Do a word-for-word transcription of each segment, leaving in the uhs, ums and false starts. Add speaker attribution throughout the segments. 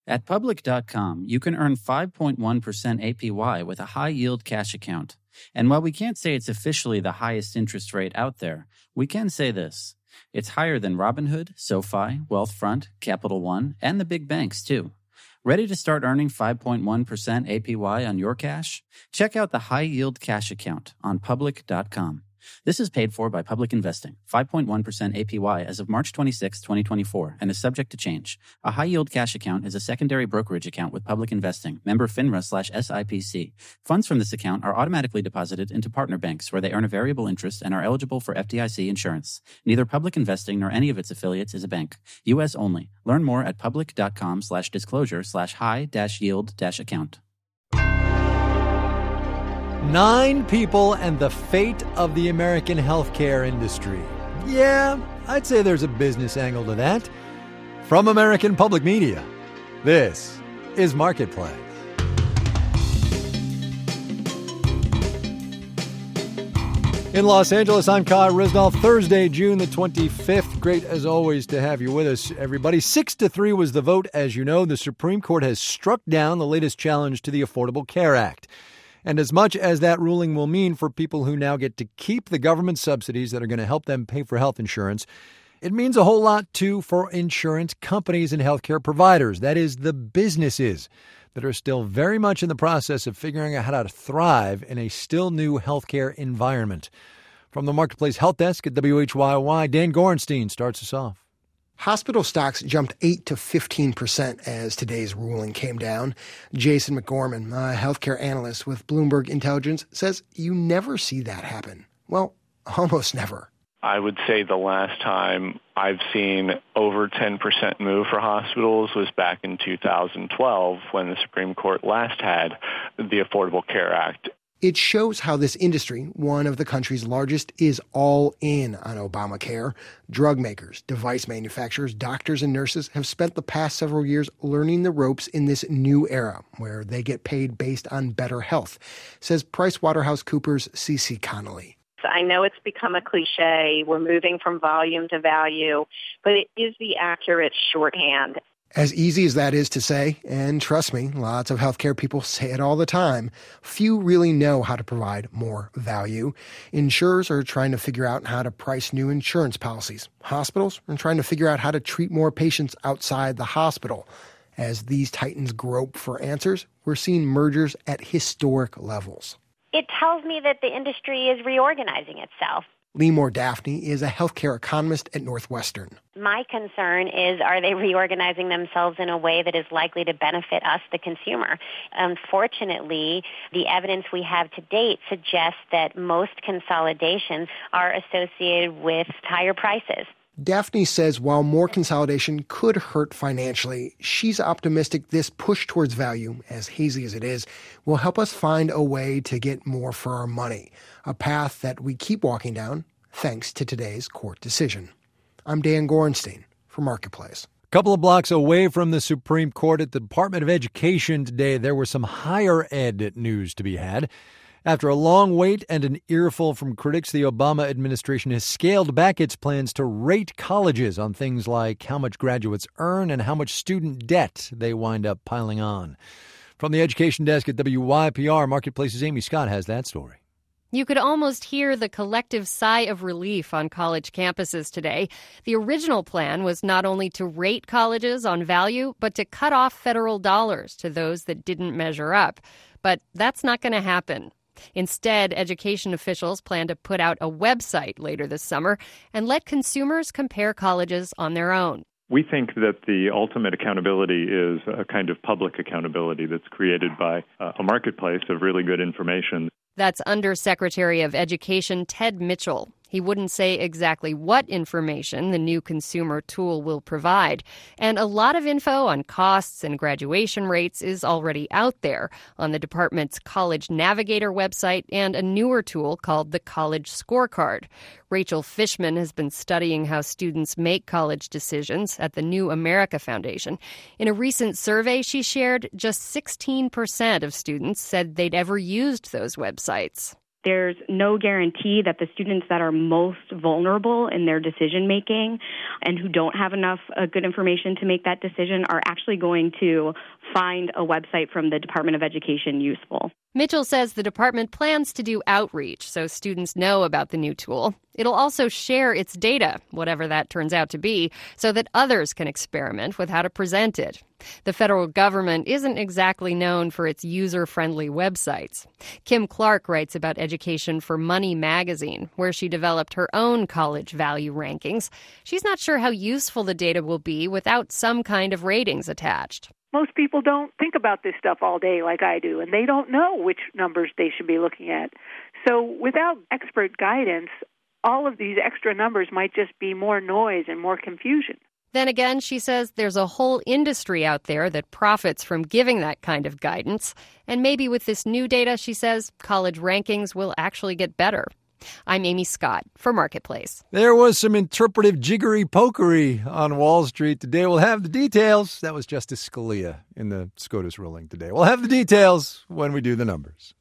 Speaker 1: At Public dot com, you can earn five point one percent A P Y with a high-yield cash account. And while we can't say it's officially the highest interest rate out there, we can say this. It's higher than Robinhood, SoFi, Wealthfront, Capital One, and the big banks, too. Ready to start earning five point one percent A P Y on your cash? Check out the high-yield cash account on Public dot com. This is paid for by Public Investing, five point one percent A P Y as of March twenty-sixth, twenty twenty-four, and is subject to change. A high-yield cash account is a secondary brokerage account with Public Investing, member FINRA slash S I P C. Funds from this account are automatically deposited into partner banks where they earn a variable interest and are eligible for F D I C insurance. Neither Public Investing nor any of its affiliates is a bank. U S only. Learn more at Public dot com slash disclosure slash high dash yield dash account.
Speaker 2: Nine people and the fate of the American healthcare industry. Yeah, I'd say there's a business angle to that. From American Public Media, this is Marketplace. In Los Angeles, I'm Kyle Risnall. Thursday, June the twenty-fifth. Great, as always, to have you with us, everybody. Six to three was the vote. As you know, the Supreme Court has struck down the latest challenge to the Affordable Care Act. And as much as that ruling will mean for people who now get to keep the government subsidies that are going to help them pay for health insurance, it means a whole lot, too, for insurance companies and healthcare providers. That is, the businesses that are still very much in the process of figuring out how to thrive in a still new healthcare environment. From the Marketplace Health Desk at W H Y Y, Dan Gorenstein starts us off.
Speaker 3: Hospital stocks jumped eight to fifteen percent as today's ruling came down. Jason McGorman, a healthcare analyst with Bloomberg Intelligence, says you never see that happen. Well, almost never.
Speaker 4: I would say the last time I've seen over ten percent move for hospitals was back in two thousand twelve when the Supreme Court last had the Affordable Care Act.
Speaker 3: It shows how this industry, one of the country's largest, is all in on Obamacare. Drug makers, device manufacturers, doctors, and nurses have spent the past several years learning the ropes in this new era where they get paid based on better health, says PricewaterhouseCoopers' Cece Connolly.
Speaker 5: I know it's become a cliche. We're moving from volume to value, but it is the accurate shorthand.
Speaker 3: As easy as that is to say, and trust me, lots of healthcare people say it all the time, few really know how to provide more value. Insurers are trying to figure out how to price new insurance policies. Hospitals are trying to figure out how to treat more patients outside the hospital. As these titans grope for answers, we're seeing mergers at historic levels.
Speaker 6: It tells me that the industry is reorganizing itself.
Speaker 3: Limor Daphne is a healthcare economist at Northwestern.
Speaker 6: My concern is, are they reorganizing themselves in a way that is likely to benefit us, the consumer? Unfortunately, the evidence we have to date suggests that most consolidations are associated with higher prices.
Speaker 3: Daphne says while more consolidation could hurt financially, she's optimistic this push towards value, as hazy as it is, will help us find a way to get more for our money, a path that we keep walking down thanks to today's court decision. I'm Dan Gorenstein for Marketplace.
Speaker 2: A couple of blocks away from the Supreme Court at the Department of Education today, there was some higher ed news to be had. After a long wait and an earful from critics, the Obama administration has scaled back its plans to rate colleges on things like how much graduates earn and how much student debt they wind up piling on. From the Education Desk at W Y P R, Marketplace's Amy Scott has that story.
Speaker 7: You could almost hear the collective sigh of relief on college campuses today. The original plan was not only to rate colleges on value, but to cut off federal dollars to those that didn't measure up. But that's not going to happen. Instead, education officials plan to put out a website later this summer and let consumers compare colleges on their own.
Speaker 8: We think that the ultimate accountability is a kind of public accountability that's created by uh, a marketplace of really good information.
Speaker 7: That's Undersecretary of Education Ted Mitchell. He wouldn't say exactly what information the new consumer tool will provide. And a lot of info on costs and graduation rates is already out there on the department's College Navigator website and a newer tool called the College Scorecard. Rachel Fishman has been studying how students make college decisions at the New America Foundation. In a recent survey she shared, just sixteen percent of students said they'd ever used those websites.
Speaker 9: There's no guarantee that the students that are most vulnerable in their decision making and who don't have enough uh, good information to make that decision are actually going to find a website from the Department of Education useful.
Speaker 7: Mitchell says the department plans to do outreach so students know about the new tool. It'll also share its data, whatever that turns out to be, so that others can experiment with how to present it. The federal government isn't exactly known for its user-friendly websites. Kim Clark writes about education for Money magazine, where she developed her own college value rankings. She's not sure how useful the data will be without some kind of ratings attached.
Speaker 10: Most people don't think about this stuff all day like I do, and they don't know which numbers they should be looking at. So without expert guidance, all of these extra numbers might just be more noise and more confusion.
Speaker 7: Then again, she says there's a whole industry out there that profits from giving that kind of guidance. And maybe with this new data, she says, college rankings will actually get better. I'm Amy Scott for Marketplace.
Speaker 2: There was some interpretive jiggery-pokery on Wall Street today. We'll have the details. That was Justice Scalia in the SCOTUS ruling today. We'll have the details when we do the numbers.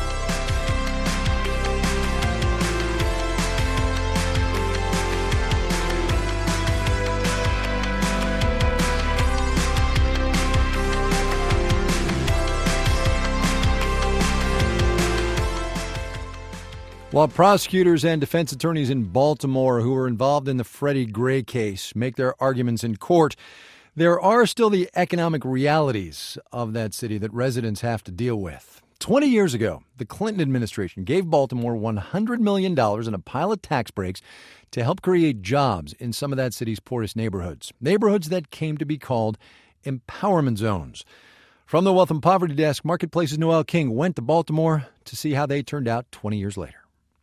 Speaker 2: While prosecutors and defense attorneys in Baltimore who were involved in the Freddie Gray case make their arguments in court, there are still the economic realities of that city that residents have to deal with. Twenty years ago, the Clinton administration gave Baltimore one hundred million dollars in a pile of tax breaks to help create jobs in some of that city's poorest neighborhoods, neighborhoods that came to be called empowerment zones. From the Wealth and Poverty Desk, Marketplace's Noel King went to Baltimore to see how they turned out twenty years later.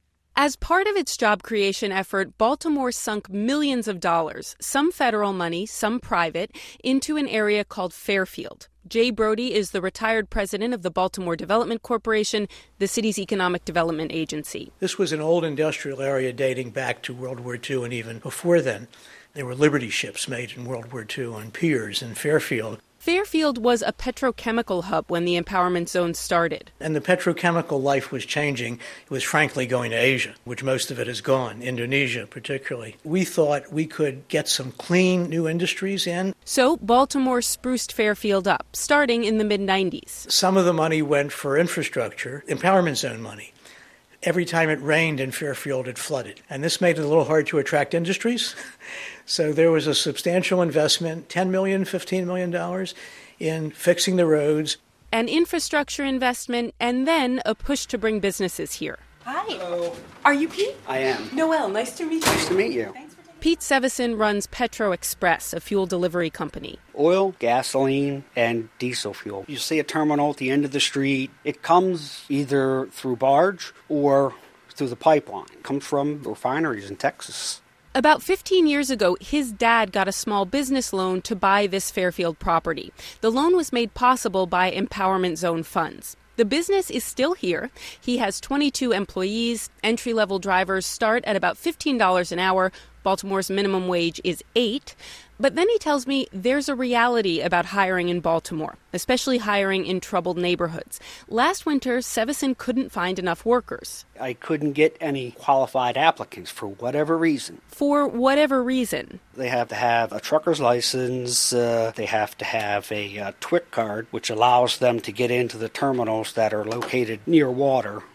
Speaker 11: As part of its job creation effort, Baltimore sunk millions of dollars, some federal money, some private, into an area called Fairfield. Jay Brody is the retired president of the Baltimore Development Corporation, the city's economic development agency.
Speaker 12: This was an old industrial area dating back to World War Two and even before then. There were Liberty ships made in World War Two on piers in Fairfield.
Speaker 11: Fairfield was a petrochemical hub when the empowerment zone started.
Speaker 12: And the petrochemical life was changing. It was frankly going to Asia, which most of it has gone, Indonesia particularly. We thought we could get some clean new industries in.
Speaker 11: So Baltimore spruced Fairfield up, starting in the mid nineties.
Speaker 12: Some of the money went for infrastructure, empowerment zone money. Every time it rained in Fairfield, it flooded. And this made it a little hard to attract industries. So there was a substantial investment, ten million dollars, fifteen million dollars, in fixing the roads.
Speaker 11: An infrastructure investment, and then a push to bring businesses here.
Speaker 13: Hi. Hello. Are you Pete?
Speaker 14: I am.
Speaker 13: Noel, nice to meet you.
Speaker 14: Nice to meet you.
Speaker 13: Thanks for taking-
Speaker 11: Pete Sevison runs Petro Express, a fuel delivery company.
Speaker 14: Oil, gasoline, and diesel fuel. You see a terminal at the end of the street. It comes either through barge or through the pipeline. It comes from refineries in Texas.
Speaker 11: About fifteen years ago, his dad got a small business loan to buy this Fairfield property. The loan was made possible by Empowerment Zone funds. The business is still here. He has twenty-two employees. Entry-level drivers start at about fifteen dollars an hour. Baltimore's minimum wage is eight. But then he tells me there's a reality about hiring in Baltimore, especially hiring in troubled neighborhoods. Last winter, Sevison couldn't find enough workers.
Speaker 14: I couldn't get any qualified applicants for whatever reason.
Speaker 11: For whatever reason.
Speaker 14: They have to have a trucker's license. Uh, they have to have a uh, TWIC card, which allows them to get into the terminals that are located near water.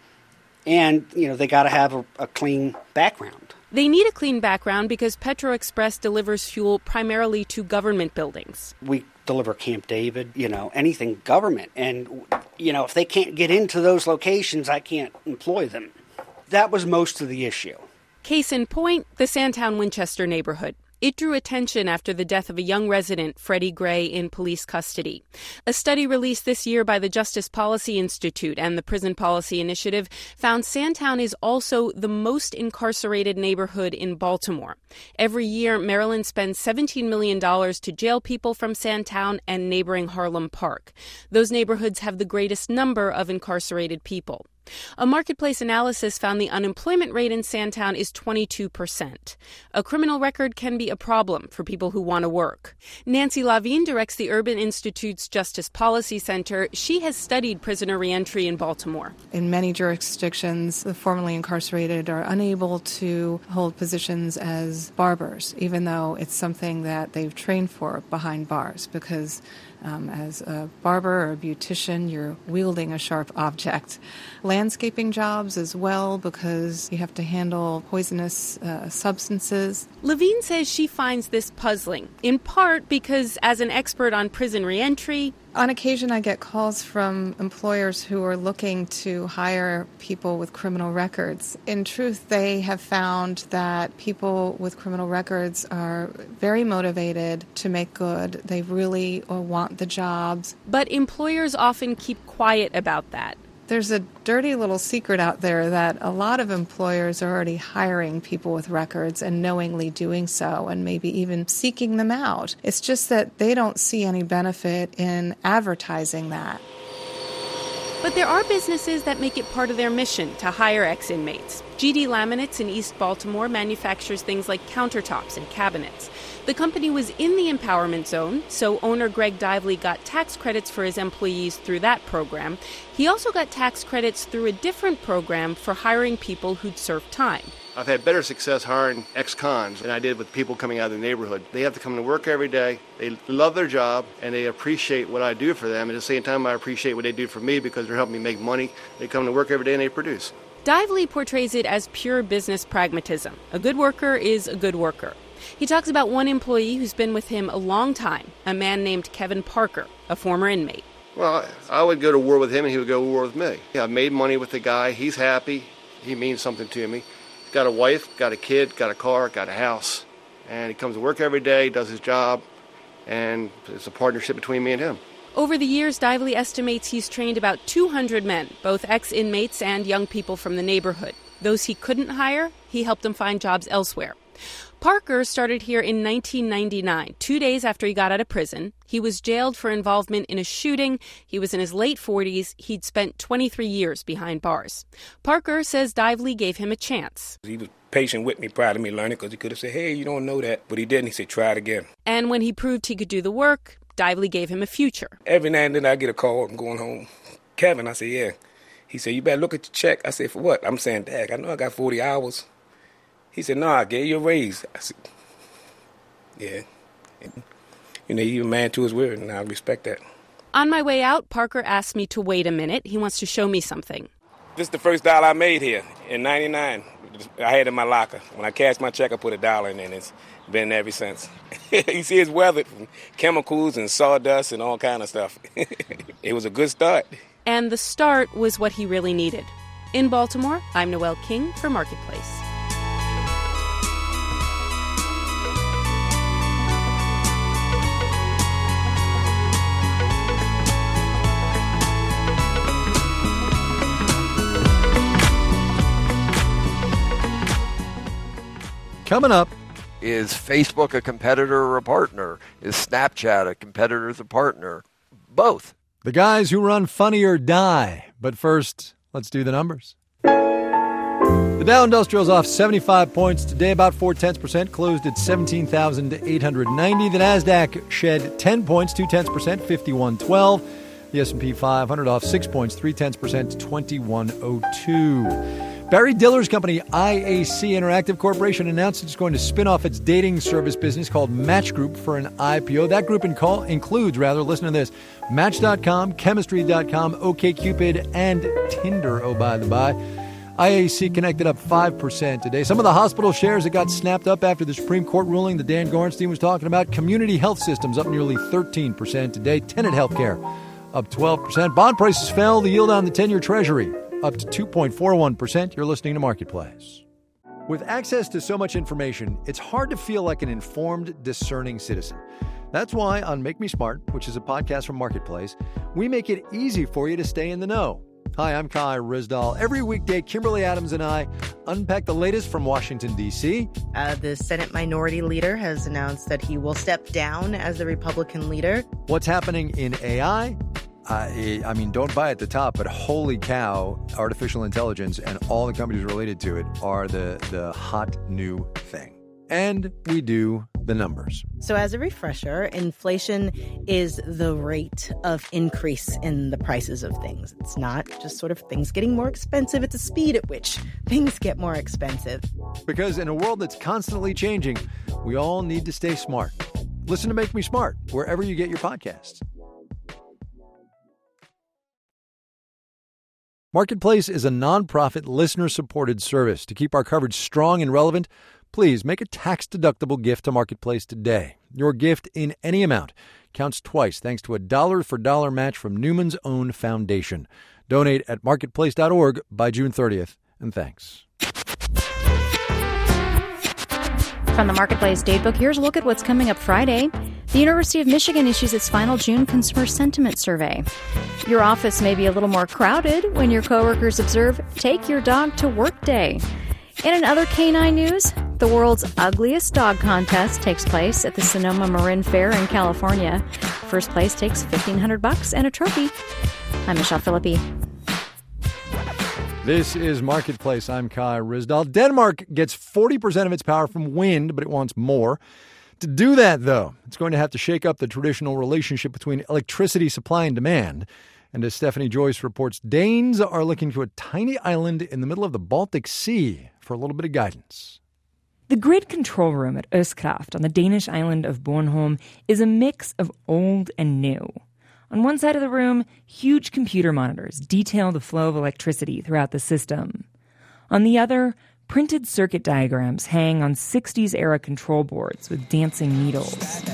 Speaker 14: And, you know, they got to have a, a clean background.
Speaker 11: They need a clean background because Petro Express delivers fuel primarily to government buildings.
Speaker 14: We deliver Camp David, you know, anything government. And, you know, if they can't get into those locations, I can't employ them. That was most of the issue.
Speaker 11: Case in point, the Sandtown-Winchester neighborhood. It drew attention after the death of a young resident, Freddie Gray, in police custody. A study released this year by the Justice Policy Institute and the Prison Policy Initiative found Sandtown is also the most incarcerated neighborhood in Baltimore. Every year, Maryland spends seventeen million dollars to jail people from Sandtown and neighboring Harlem Park. Those neighborhoods have the greatest number of incarcerated people. A marketplace analysis found the unemployment rate in Sandtown is twenty-two percent. A criminal record can be a problem for people who want to work. Nancy Lavine directs the Urban Institute's Justice Policy Center. She has studied prisoner reentry in Baltimore.
Speaker 15: In many jurisdictions, the formerly incarcerated are unable to hold positions as barbers, even though it's something that they've trained for behind bars, because Um, as a barber or a beautician, you're wielding a sharp object. Landscaping jobs as well, because you have to handle poisonous uh, substances.
Speaker 11: Lavine says she finds this puzzling, in part because as an expert on prison reentry,
Speaker 15: on occasion I get calls from employers who are looking to hire people with criminal records. In truth, they have found that people with criminal records are very motivated to make good. They really want the jobs.
Speaker 11: But employers often keep quiet about that.
Speaker 15: There's a dirty little secret out there that a lot of employers are already hiring people with records and knowingly doing so, and maybe even seeking them out. It's just that they don't see any benefit in advertising that.
Speaker 11: But there are businesses that make it part of their mission to hire ex-inmates. G D Laminates in East Baltimore manufactures things like countertops and cabinets. The company was in the empowerment zone, so owner Greg Dively got tax credits for his employees through that program. He also got tax credits through a different program for hiring people who'd served time.
Speaker 16: I've had better success hiring ex-cons than I did with people coming out of the neighborhood. They have to come to work every day. They love their job, and they appreciate what I do for them. At the same time, I appreciate what they do for me because they're helping me make money. They come to work every day and they produce.
Speaker 11: Dively portrays it as pure business pragmatism. A good worker is a good worker. He talks about one employee who's been with him a long time, a man named Kevin Parker, a former inmate.
Speaker 16: Well, I would go to war with him and he would go to war with me. Yeah, I made money with the guy. He's happy. He means something to me. He's got a wife, got a kid, got a car, got a house. And he comes to work every day, does his job, and it's a partnership between me and him.
Speaker 11: Over the years, Dively estimates he's trained about two hundred men, both ex-inmates and young people from the neighborhood. Those he couldn't hire, he helped them find jobs elsewhere. Parker started here in nineteen ninety-nine, two days after he got out of prison. He was jailed for involvement in a shooting. He was in his late forties. He'd spent twenty-three years behind bars. Parker says Dively gave him a chance.
Speaker 17: He was patient with me, proud of me learning, because he could have said, hey, you don't know that. But he didn't. He said, try it again.
Speaker 11: And when he proved he could do the work, Dively gave him a future.
Speaker 17: Every now and then I get a call, I'm going home. Kevin, I said, yeah. He said, you better look at your check. I said, for what? I'm saying, Dad, I know I got forty hours. He said, no, I gave you a raise. I said, yeah. And, you know, you're a man to his word, and I respect that.
Speaker 11: On my way out, Parker asked me to wait a minute. He wants to show me something.
Speaker 17: This is the first dollar I made here in ninety-nine. I had it in my locker. When I cashed my check, I put a dollar in it, and it's been there ever since. You see, it's weathered from chemicals and sawdust and all kind of stuff. It was a good start.
Speaker 11: And the start was what he really needed. In Baltimore, I'm Noelle King for Marketplace.
Speaker 2: Coming up,
Speaker 18: is Facebook a competitor or a partner? Is Snapchat a competitor or a partner? Both.
Speaker 2: The guys who run Funny or Die. But first, let's do the numbers. The Dow Industrial's off seventy-five points today, about four tenths percent, closed at seventeen thousand eight hundred ninety. The Nasdaq shed ten points, two tenths percent, fifty-one twelve. The S and P five hundred off six points, three tenths percent, twenty-one oh two. Barry Diller's company, I A C Interactive Corporation, announced it's going to spin off its dating service business called Match Group for an I P O. That group inco- includes, rather, listen to this, Match dot com, Chemistry dot com, OkCupid, and Tinder, oh, by the by. I A C connected up five percent today. Some of the hospital shares that got snapped up after the Supreme Court ruling that Dan Gorenstein was talking about, Community Health Systems up nearly thirteen percent today. Tenet Healthcare up twelve percent. Bond prices fell. The yield on the ten-year Treasury up to two point four one percent. You're listening to Marketplace. With access to so much information, it's hard to feel like an informed, discerning citizen. That's why on Make Me Smart, which is a podcast from Marketplace, we make it easy for you to stay in the know. Hi, I'm Kai Rizdal. Every weekday, Kimberly Adams and I unpack the latest from Washington, D C.
Speaker 19: Uh, the Senate Minority Leader has announced that he will step down as the Republican leader.
Speaker 2: What's happening in A I, I, I mean, don't buy at the top, but holy cow, artificial intelligence and all the companies related to it are the, the hot new thing. And we do the numbers.
Speaker 19: So as a refresher, inflation is the rate of increase in the prices of things. It's not just sort of things getting more expensive. It's the speed at which things get more expensive.
Speaker 2: Because in a world that's constantly changing, we all need to stay smart. Listen to Make Me Smart wherever you get your podcasts. Marketplace is a nonprofit, listener-supported service. To keep our coverage strong and relevant, please make a tax-deductible gift to Marketplace today. Your gift in any amount counts twice thanks to a dollar-for-dollar match from Newman's Own Foundation. Donate at marketplace dot org by June thirtieth, and thanks.
Speaker 20: From the Marketplace Datebook, here's a look at what's coming up Friday. The University of Michigan issues its final June Consumer Sentiment Survey. Your office may be a little more crowded when your coworkers observe Take Your Dog to Work Day. And in other canine news, the world's ugliest dog contest takes place at the Sonoma Marin Fair in California. First place takes fifteen hundred bucks and a trophy. I'm Michelle Philippi.
Speaker 2: This is Marketplace. I'm Kai Ryssdal. Denmark gets forty percent of its power from wind, but it wants more. To do that, though, it's going to have to shake up the traditional relationship between electricity supply and demand. And as Stephanie Joyce reports, Danes are looking to a tiny island in the middle of the Baltic Sea for a little bit of guidance.
Speaker 21: The grid control room at Østkraft on the Danish island of Bornholm is a mix of old and new. On one side of the room, huge computer monitors detail the flow of electricity throughout the system. On the other, printed circuit diagrams hang on sixties-era control boards with dancing needles.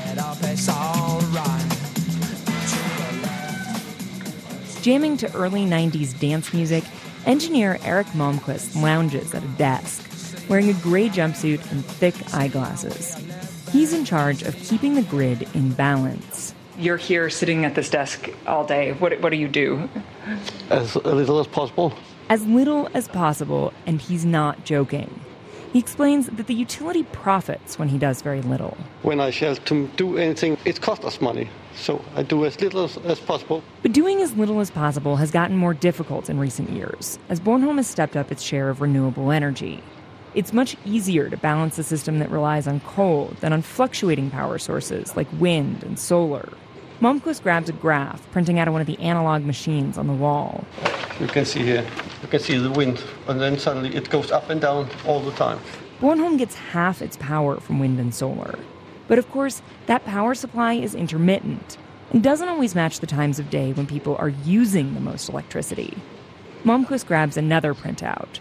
Speaker 21: Jamming to early nineties dance music, engineer Eric Malmquist lounges at a desk, wearing a gray jumpsuit and thick eyeglasses. He's in charge of keeping the grid in balance.
Speaker 22: You're here sitting at this desk all day. What, what do you do?
Speaker 23: As little as possible.
Speaker 21: As little as possible, and he's not joking. He explains that the utility profits when he does very little.
Speaker 23: When I shall to do anything, it costs us money. So I do as little as, as possible.
Speaker 21: But doing as little as possible has gotten more difficult in recent years, as Bornholm has stepped up its share of renewable energy. It's much easier to balance a system that relies on coal than on fluctuating power sources like wind and solar. Malmquist grabs a graph, printing out of one of the analog machines on the wall.
Speaker 23: You can see here, you can see the wind, and then suddenly it goes up and down all the time.
Speaker 21: Bornholm gets half its power from wind and solar. But of course, that power supply is intermittent and doesn't always match the times of day when people are using the most electricity. Malmquist grabs another printout.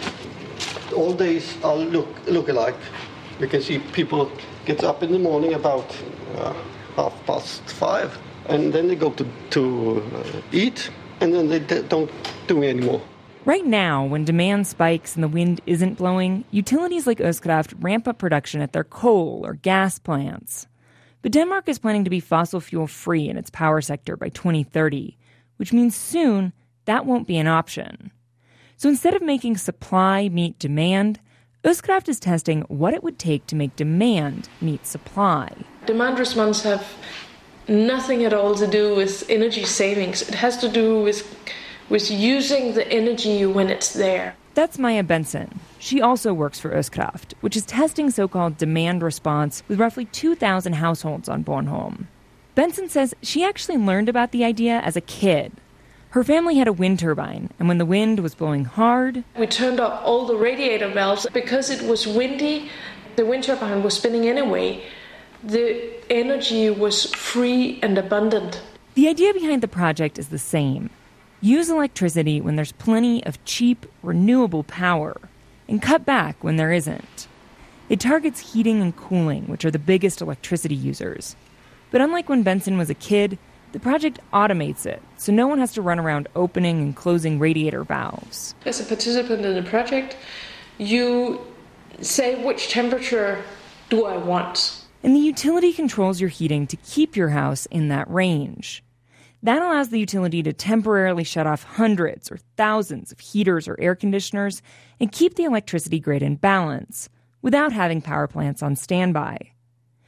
Speaker 23: All days are look look alike. You can see people get up in the morning about uh, half past five, and then they go to, to uh, eat, and then they d- don't do it anymore.
Speaker 21: Right now, when demand spikes and the wind isn't blowing, utilities like Østkraft ramp up production at their coal or gas plants. But Denmark is planning to be fossil fuel-free in its power sector by twenty thirty, which means soon that won't be an option. So instead of making supply meet demand, Østkraft is testing what it would take to make demand meet supply.
Speaker 24: Demand response have nothing at all to do with energy savings. It has to do with with using the energy when it's there.
Speaker 21: That's Maya Benson. She also works for Østkraft, which is testing so-called demand response with roughly two thousand households on Bornholm. Benson says she actually learned about the idea as a kid. Her family had a wind turbine, and when the wind was blowing hard...
Speaker 24: We turned up all the radiator valves. Because it was windy, the wind turbine was spinning anyway. The energy was free and abundant.
Speaker 21: The idea behind the project is the same. Use electricity when there's plenty of cheap, renewable power, and cut back when there isn't. It targets heating and cooling, which are the biggest electricity users. But unlike when Benson was a kid, the project automates it, so no one has to run around opening and closing radiator valves.
Speaker 24: As a participant in the project, you say which temperature do I want.
Speaker 21: And the utility controls your heating to keep your house in that range. That allows the utility to temporarily shut off hundreds or thousands of heaters or air conditioners and keep the electricity grid in balance without having power plants on standby.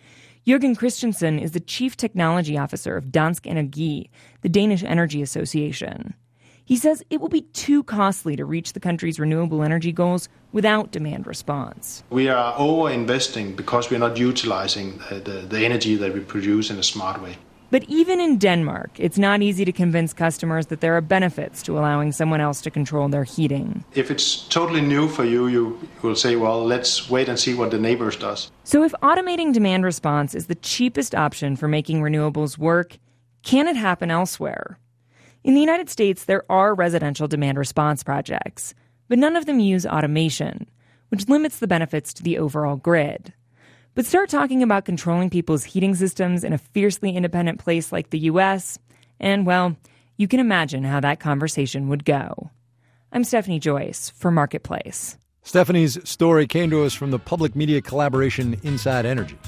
Speaker 21: Jørgen Christensen is the Chief Technology Officer of Dansk Energi, the Danish Energy Association. He says it will be too costly to reach the country's renewable energy goals without demand response.
Speaker 1: We are over-investing because we are not utilizing the, the, the energy that we produce in a smart way.
Speaker 21: But even in Denmark, it's not easy to convince customers that there are benefits to allowing someone else to control their heating.
Speaker 1: If it's totally new for you, you will say, well, let's wait and see what the neighbors does.
Speaker 21: So if automating demand response is the cheapest option for making renewables work, can it happen elsewhere? In the United States, there are residential demand response projects, but none of them use automation, which limits the benefits to the overall grid. But start talking about controlling people's heating systems in a fiercely independent place like the U S, and, well, you can imagine how that conversation would go. I'm Stephanie Joyce for Marketplace.
Speaker 2: Stephanie's story came to us from the public media collaboration Inside Energy.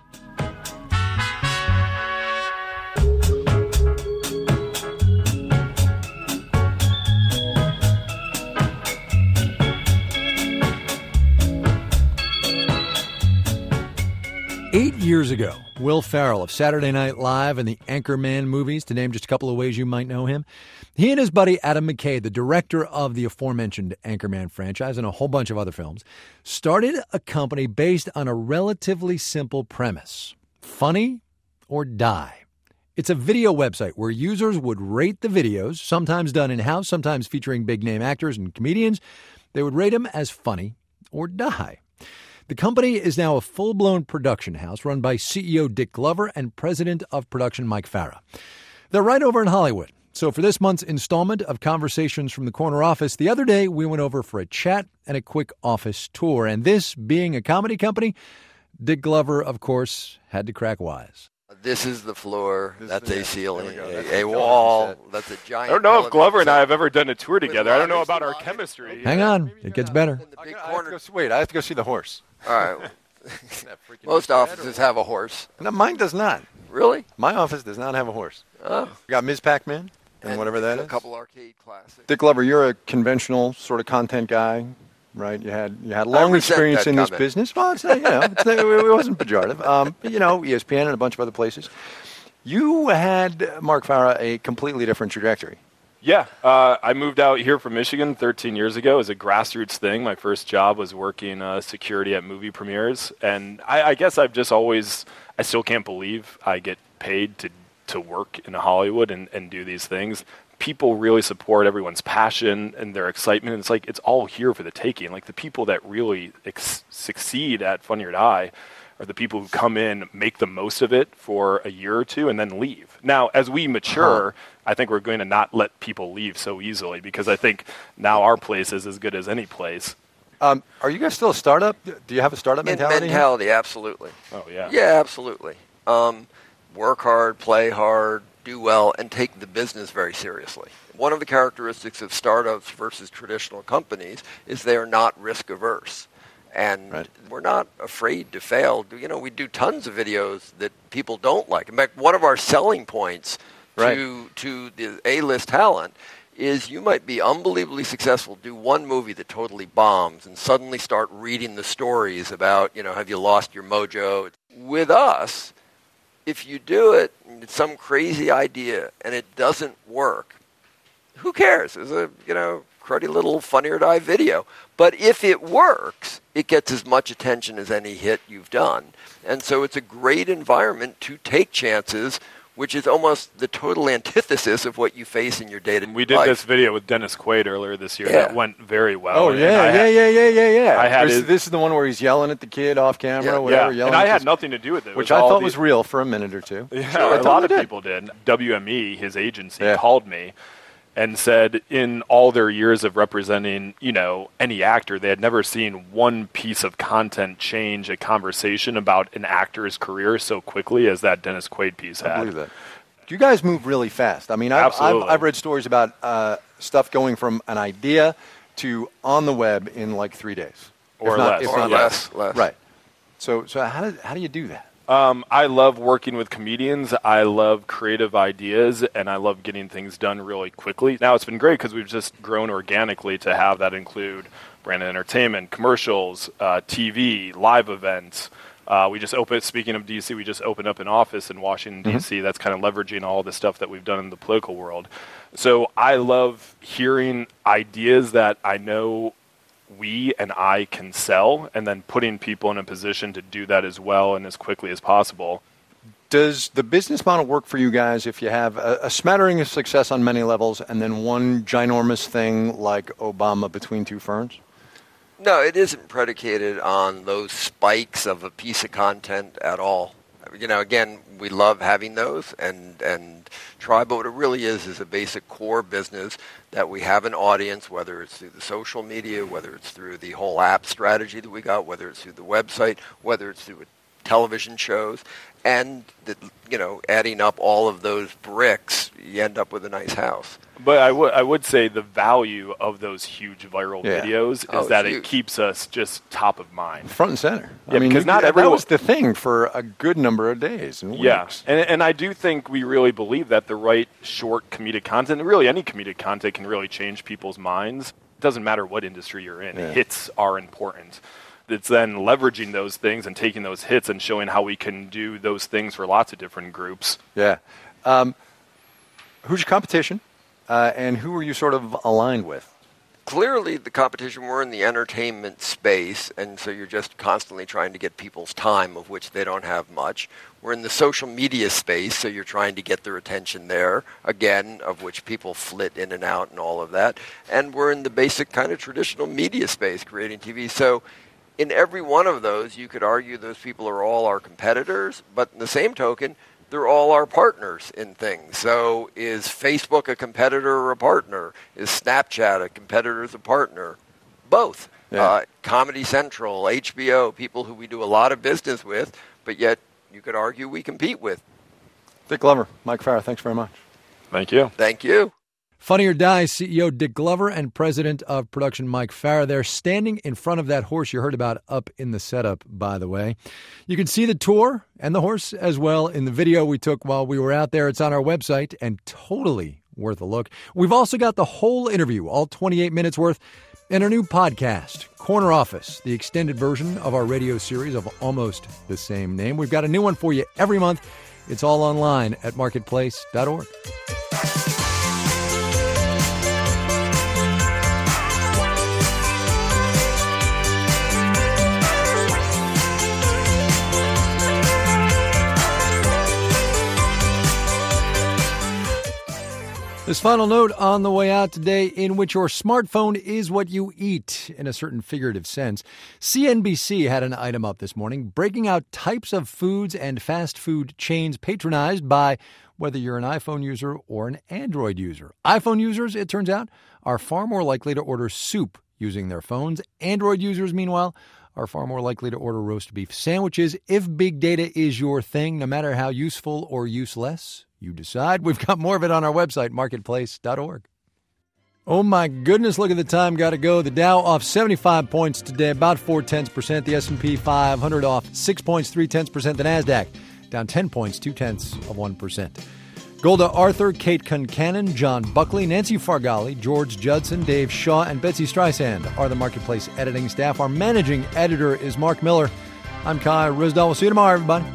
Speaker 2: Eight years ago, Will Ferrell of Saturday Night Live and the Anchorman movies, to name just a couple of ways you might know him, he and his buddy Adam McKay, the director of the aforementioned Anchorman franchise and a whole bunch of other films, started a company based on a relatively simple premise: funny or die. It's a video website where users would rate the videos, sometimes done in-house, sometimes featuring big-name actors and comedians. They would rate them as funny or die. The company is now a full-blown production house run by C E O Dick Glover and president of production Mike Farah. They're right over in Hollywood. So for this month's installment of Conversations from the Corner Office, the other day we went over for a chat and a quick office tour. And this being a comedy company, Dick Glover, of course, had to crack wise.
Speaker 18: This is the floor. This that's a the, ceiling.
Speaker 4: That's
Speaker 18: a, a wall. That's a giant.
Speaker 4: I don't know if Glover and I have ever done a tour together. I don't know about our chemistry.
Speaker 2: Hang on. It gets better.
Speaker 4: I I have to go, wait, I have to go see the horse.
Speaker 18: All right. Most offices have a horse.
Speaker 4: No, mine does not.
Speaker 18: Really?
Speaker 4: My office does not have a horse.
Speaker 18: Oh.
Speaker 4: We got Miz Pac-Man and,
Speaker 18: and
Speaker 4: whatever that
Speaker 18: a
Speaker 4: is.
Speaker 18: A couple arcade classics.
Speaker 4: Dick Glover, you're a conventional sort of content guy, right? You had you had long experience in
Speaker 18: comment.
Speaker 4: this business. Well, it's not, you know, it's not, it wasn't pejorative. Um, you know, E S P N and a bunch of other places. You had, Mark Farah, a completely different trajectory.
Speaker 5: Yeah, uh, I moved out here from Michigan thirteen years ago as a grassroots thing. My first job was working uh, security at movie premieres, and I, I guess I've just always, I still can't believe I get paid to, to work in Hollywood and, and do these things. People really support everyone's passion and their excitement. It's like it's all here for the taking. Like the people that really ex- succeed at Funny or Die are the people who come in, make the most of it for a year or two, and then leave. Now, as we mature, uh-huh. I think we're going to not let people leave so easily because I think now our place is as good as any place.
Speaker 4: Um, are you guys still a startup? Do you have a startup mentality?
Speaker 18: Mentality, absolutely.
Speaker 5: Oh, yeah.
Speaker 18: Yeah, absolutely. Um, work hard, play hard, do well, and take the business very seriously. One of the characteristics of startups versus traditional companies is they are not risk-averse. And right. we're not afraid to fail. You know, we do tons of videos that people don't like. In fact, one of our selling points right. to to the A-list talent is you might be unbelievably successful, do one movie that totally bombs, and suddenly start reading the stories about, you know, have you lost your mojo? With us, if you do it, it's some crazy idea, and it doesn't work, who cares? It's a, you know, cruddy little Funny or Die video. But if it works, it gets as much attention as any hit you've done. And so it's a great environment to take chances, which is almost the total antithesis of what you face in your day-to-day life.
Speaker 5: We did this video with Dennis Quaid earlier this year.
Speaker 4: Yeah.
Speaker 5: That went very well.
Speaker 4: Oh, yeah, yeah, had, yeah, yeah, yeah, yeah.
Speaker 5: I had
Speaker 4: his, this is the one where he's yelling at the kid off camera,
Speaker 5: yeah,
Speaker 4: whatever.
Speaker 5: Yeah.
Speaker 4: Yelling
Speaker 5: and I
Speaker 4: at
Speaker 5: had
Speaker 4: his,
Speaker 5: nothing to do with it.
Speaker 4: Which
Speaker 5: it
Speaker 4: I thought
Speaker 5: the,
Speaker 4: was real for a minute or two.
Speaker 5: Yeah,
Speaker 4: sure,
Speaker 5: a lot of
Speaker 4: did.
Speaker 5: people did. W M E, his agency,
Speaker 4: yeah.
Speaker 5: called me and said in all their years of representing, you know, any actor, they had never seen one piece of content change a conversation about an actor's career so quickly as that Dennis Quaid piece had.
Speaker 4: I believe that. You guys move really fast. I mean, I've, I've, I've read stories about uh, stuff going from an idea to on the web in like three days.
Speaker 5: Or
Speaker 4: if
Speaker 5: less.
Speaker 4: Not, if
Speaker 5: or
Speaker 4: not
Speaker 5: less.
Speaker 4: less. Right. So so how do, how do you do that?
Speaker 5: Um, I love working with comedians. I love creative ideas, and I love getting things done really quickly. Now, it's been great because we've just grown organically to have that include branded entertainment, commercials, uh, T V, live events, Uh, we just opened, speaking of D C, we just opened up an office in Washington, D C. Mm-hmm. That's kind of leveraging all the stuff that we've done in the political world. So I love hearing ideas that I know we and I can sell, and then putting people in a position to do that as well and as quickly as possible.
Speaker 4: Does the business model work for you guys if you have a, a smattering of success on many levels and then one ginormous thing like Obama between two ferns?
Speaker 18: No, it isn't predicated on those spikes of a piece of content at all. You know, again, we love having those and, and try, but what it really is is a basic core business that we have an audience, whether it's through the social media, whether it's through the whole app strategy that we got, whether it's through the website, whether it's through television shows, and, the, you know, adding up all of those bricks, you end up with a nice house.
Speaker 5: But I would I would say the value of those huge viral yeah. videos is
Speaker 18: oh,
Speaker 5: that
Speaker 18: huge.
Speaker 5: it keeps us just top of mind.
Speaker 4: Front and center.
Speaker 5: Yeah,
Speaker 4: I mean,
Speaker 5: because
Speaker 4: you,
Speaker 5: not
Speaker 4: that
Speaker 5: everyone,
Speaker 4: was the thing for a good number of days and weeks.
Speaker 5: Yeah, and, and I do think we really believe that the right short comedic content, really any comedic content, can really change people's minds. It doesn't matter what industry you're in. Yeah. Hits are important. It's then leveraging those things and taking those hits and showing how we can do those things for lots of different groups.
Speaker 4: Yeah. Um, who's your competition, uh, and who are you sort of aligned with?
Speaker 18: Clearly, the competition, we're in the entertainment space, and so you're just constantly trying to get people's time, of which they don't have much. We're in the social media space, so you're trying to get their attention there, again, of which people flit in and out and all of that. And we're in the basic kind of traditional media space, creating T V. So in every one of those, you could argue those people are all our competitors, but in the same token, they're all our partners in things. So is Facebook a competitor or a partner? Is Snapchat a competitor or a partner? Both. Yeah. Uh, Comedy Central, H B O, people who we do a lot of business with, but yet you could argue we compete with.
Speaker 4: Dick Glover, Mike Farah, thanks very much.
Speaker 5: Thank you.
Speaker 18: Thank you.
Speaker 2: Funny or Die C E O Dick Glover and President of Production Mike Farah. They're standing in front of that horse you heard about up in the setup, by the way. You can see the tour and the horse as well in the video we took while we were out there. It's on our website and totally worth a look. We've also got the whole interview, all twenty-eight minutes worth, in our new podcast, Corner Office, the extended version of our radio series of almost the same name. We've got a new one for you every month. It's all online at marketplace dot org. This final note on the way out today, in which your smartphone is what you eat in a certain figurative sense. C N B C had an item up this morning breaking out types of foods and fast food chains patronized by whether you're an iPhone user or an Android user. iPhone users, it turns out, are far more likely to order soup using their phones. Android users, meanwhile, are far more likely to order roast beef sandwiches. If big data is your thing, no matter how useful or useless, you decide. We've got more of it on our website, marketplace dot org. Oh, my goodness, look at the time. Got to go. The Dow off seventy-five points today, about four-tenths percent. The S and P five hundred off six points, three-tenths percent. The NASDAQ down ten points, two-tenths of one percent. Golda Arthur, Kate Concannon, John Buckley, Nancy Fargali, George Judson, Dave Shaw, and Betsy Streisand are the Marketplace editing staff. Our managing editor is Mark Miller. I'm Kai Risdall. We'll see you tomorrow, everybody.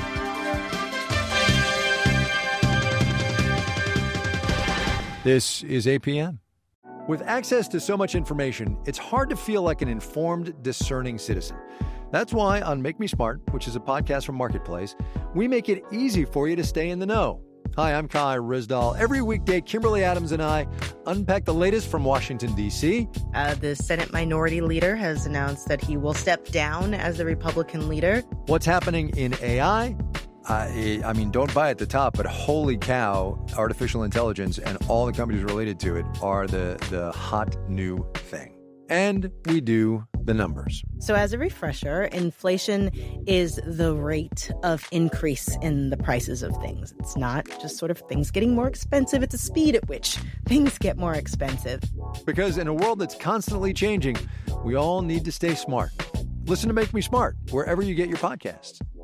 Speaker 2: This is A P M. With access to so much information, it's hard to feel like an informed, discerning citizen. That's why on Make Me Smart, which is a podcast from Marketplace, we make it easy for you to stay in the know. Hi, I'm Kai Risdall. Every weekday, Kimberly Adams and I unpack the latest from Washington, D C.
Speaker 19: Uh, the Senate Minority Leader has announced that he will step down as the Republican leader.
Speaker 2: What's happening in A I? I, I mean, don't buy at the top, but holy cow, artificial intelligence and all the companies related to it are the, the hot new thing. And we do the numbers.
Speaker 19: So as a refresher, inflation is the rate of increase in the prices of things. It's not just sort of things getting more expensive. It's the speed at which things get more expensive.
Speaker 2: Because in a world that's constantly changing, we all need to stay smart. Listen to Make Me Smart wherever you get your podcasts.